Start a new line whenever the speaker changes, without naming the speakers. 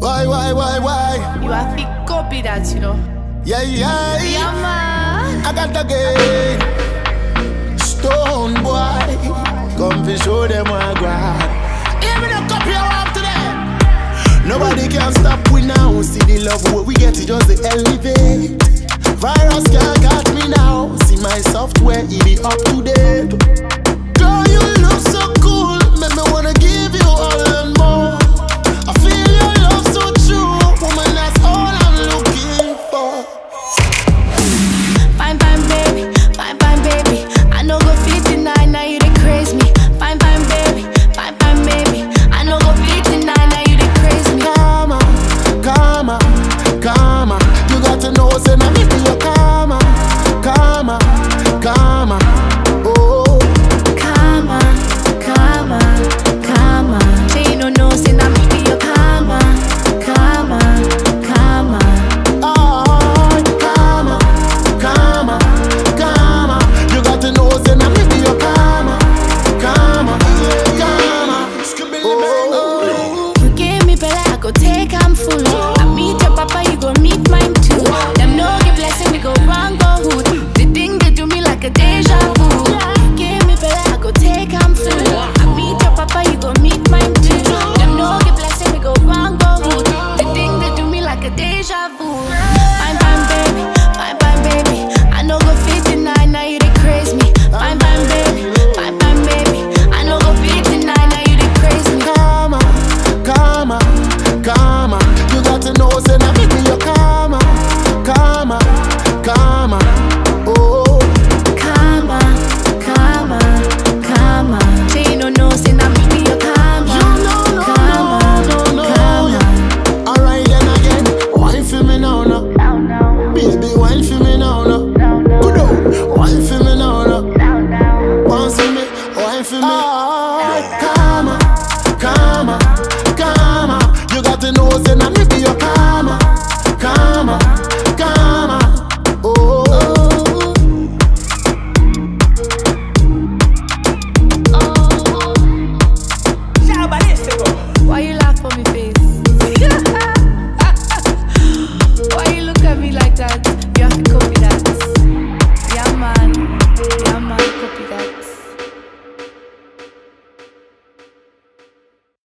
Why?
You have to copy that, you know.
Yeah,
Yeah, man.
I got the game. Stone boy, come fi show them what I got. Even a copy I want today. Nobody can stop we now. See the love what we get, it just the elevate. Virus can't catch me now. See my software, it be up to date.